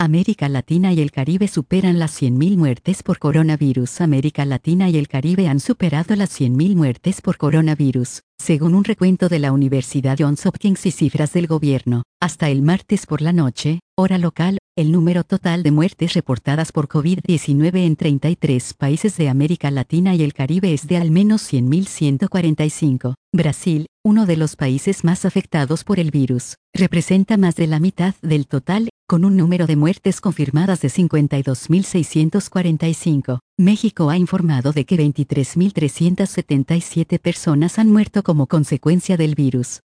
América Latina y el Caribe superan las 100.000 muertes por coronavirus. América Latina y el Caribe han superado las 100.000 muertes por coronavirus, según un recuento de la Universidad Johns Hopkins y cifras del gobierno. Hasta el martes por la noche, hora local, el número total de muertes reportadas por COVID-19 en 33 países de América Latina y el Caribe es de al menos 100.145. Brasil, uno de los países más afectados por el virus, representa más de la mitad del total, con un número de muertes confirmadas de 52.645. México ha informado de que 23.377 personas han muerto como consecuencia del virus.